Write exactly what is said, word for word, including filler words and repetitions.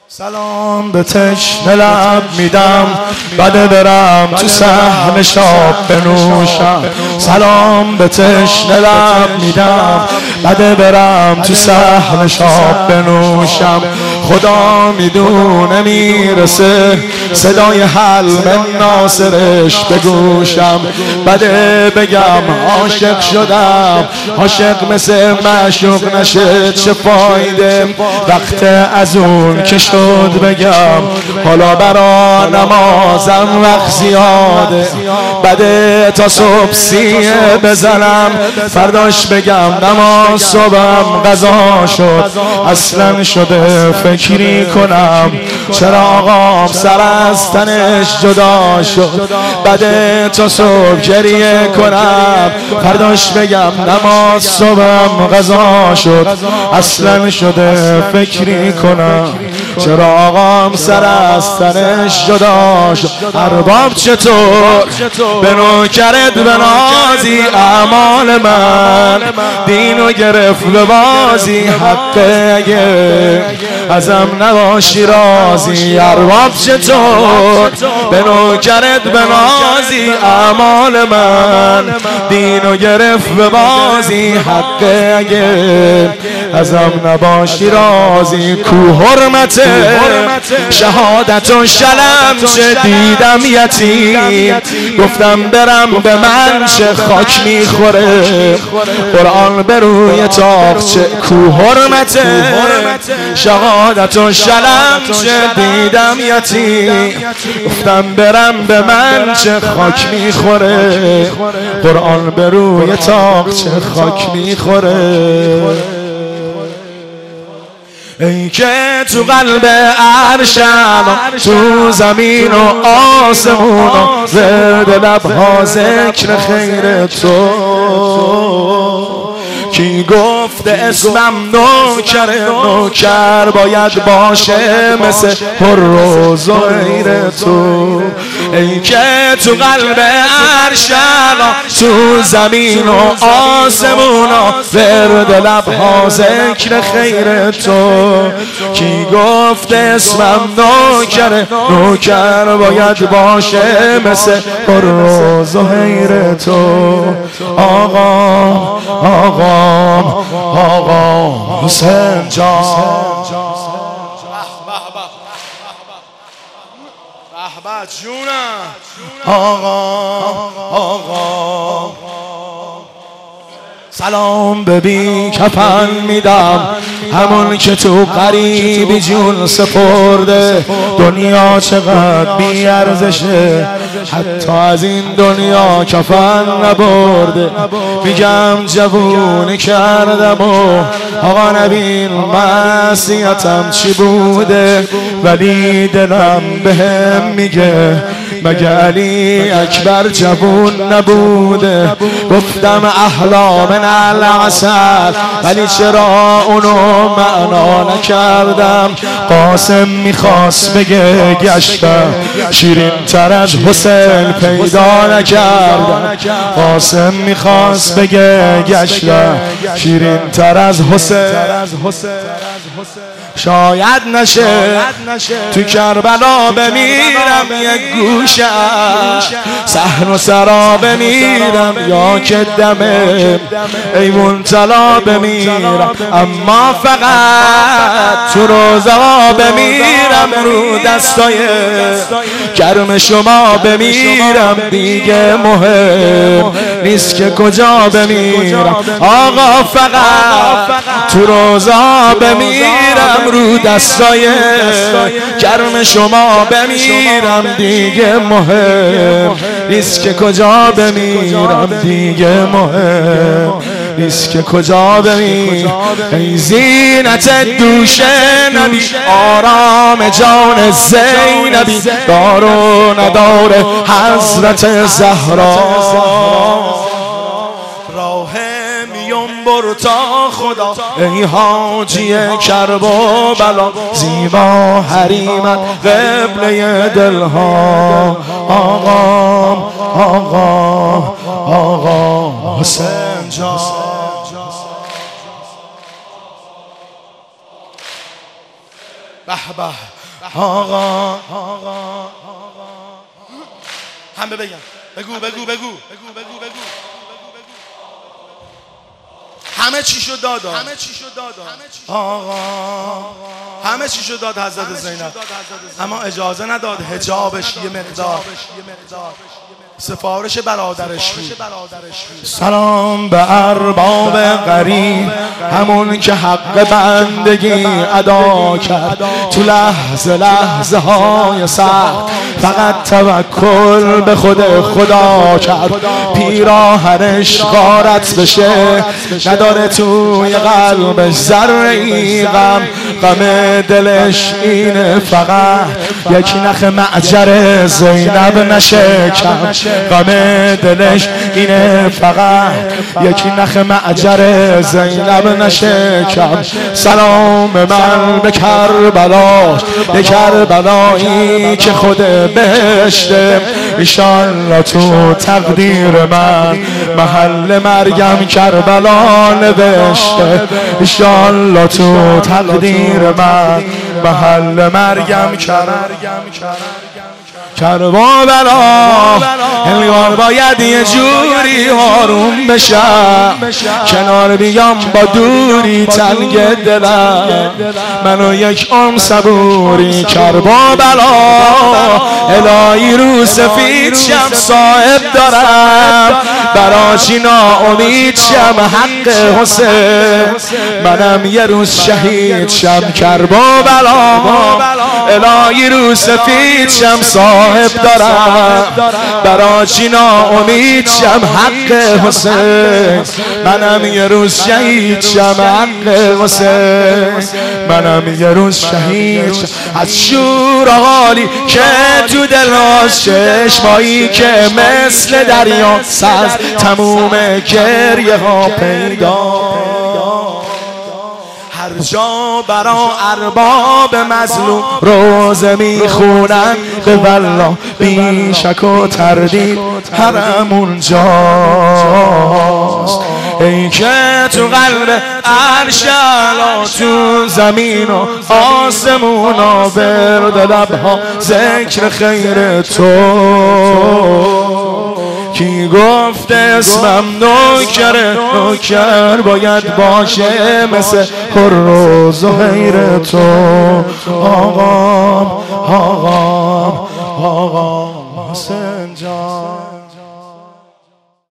سلام به تشنه لب میدم بده برم تو صحن شاب بنوشم. سلام به تشنه لب میدم بده برم تو صحن شاب بنوشم. خدا میدونه میرسه صدای حلم ناصرش بگوشم. بده بگم عاشق شدم، عاشق مثل معشوق نشه چه فایده. وقت از اون که شد بگم حالا برا نمازم وقت زیاده. بده تا صبح سیه بزنم فرداش بگم نماز صبحم قضا شد. اصلا شده فکری کنم چرا آقام سر از تنش جدا شد. بده تا صبح گریه کنم فرداش بگم نماز صبحم قضا شد. اصلا شده فکری کنم چرا آقام سر از تنش جدا شد. ارباب چطور به نوکرت بنازی، اعمال من دینو گرفت به بازی. حقه اگه ازم نباشی رازی. ارباب چطور به نوکرت بنازی، اعمال من دینو گرفت به بازی. حقه اگه ازم نباشی رازی. کو حرمت شهادت و شلم چه دیدم یتیم، گفتم برم به من چه خاک میخوره. قرآن به روی تاقچه. کو حرمت شهادت و شلم چه دیدم یتیم، گفتم برم به من چه خاک میخوره. قرآن به روی تاقچه خاک میخوره. ای که تو قلب عرشم تو زمین و آسمون زرد لبها ذکر خیر تو. کی گفته اسمم نوکر، نوکر باید باشه مثل پر و زهیر تو. ای که تو قلب عرشم تو زمین و آسمون ورد لبها ذکر خیر تو. کی گفته اسمم نوکر، نوکر باید باشه مثل پر و زهیر تو. آقا آقا آقا حسین جان بهبه جونم. آقا آقا سلام به بی کفن میدم همون که تو غریبی جون سپرده. دنیا چقدر بی ارزشه حتی از این دنیا کفن نبرده. میگم جوونی کردم و آقا نبین معصیتم چی بوده، ولی دلم بهم میگه مگه علی اکبر جوون نبوده. گفتم احلام العسل ولی چرا اونو معنا نکردم. قاسم میخواست بگه گشتم شیرین تر از حسین پیدا نکردم. قاسم میخواست بگه گشتم شیرین تر از حسین. شاید نشه تو کربلا بمیرم یک گوشه صحن و سرا بمیرم یا که دمه ایوون طلا بمیرم. اما فقط تو روزا بمیرم رو دستای گرم شما بمیرم. دیگه مهم نیست که کجا بمیرم. آقا فقط تو روزا بمیرم رو دستای گرم شما بمیرم. دیگه مهم نیست که کجا بمیرم. دیگه مهم نیست که کجا بمیرم. ای زینت دوش نبی، آرام جان زینبی، دار و ندار حضرت زهرا. بر تا خدا ای حاجی کرب و بلا، زیبا حریمت قبله دلها. آقا آقا آقا حسین جان. به به آقا همه بگم بگو بگو بگو بگو بگو بگو همه چی شد دادا همه چی شد دادا آقا همه چی شد داد حضرت زینب، اما اجازه نداد حجابش یه مقدار سفارش برادرش بود. سلام به ارباب غریب، همون که حق بندگی ادا کرد تو لحظه لحظه های سخت، فقط توکل به خود خدا کرد. پیراهنش غارت بشه، نداره توی قلبش ذره ای غم، غم دلش اینه فقط یک نخ معجر زینب نشکم. غم دلش اینه فقط یک نخ معجر زینب نشکم. سلام من به کربلاش، به کربلایی که خود بهشته، ایشالله تو تقدیر من محل مرگم کربلا نوشته. ایشالله تو تقدیر من محل مرگم کربلا. انگار باید یه جوری آروم بشم، کنار بیام با دوری تنگ دلم، منو یک عمر صبوری کربلا. الهی رو سفید شم صاحب دارم، براشی ناامید شم حق حسین، منم یه روز شهید شم کربلا. الهی رو سفید شم صاحب دارم، براشی ناامید شم حق حسین، منم یه روز شهید شم حق حسین، منم یه روز شهید شم. از شور غالی که تو دل هاست، چشمایی که مثل دریا سز، تموم گریه ها پیدا. هر جا برا ارباب مظلوم روزه میخونن، به والله بی شک و تردید حرمون جاست. ای که تو قلب عرش اعلی، تو زمین و آسمون ها، ورد لبها ذکر خیر تو. کی گفته اسمم نوکره، نوکر باید باشه مثل خر زهیر تو. آقام آقام آقام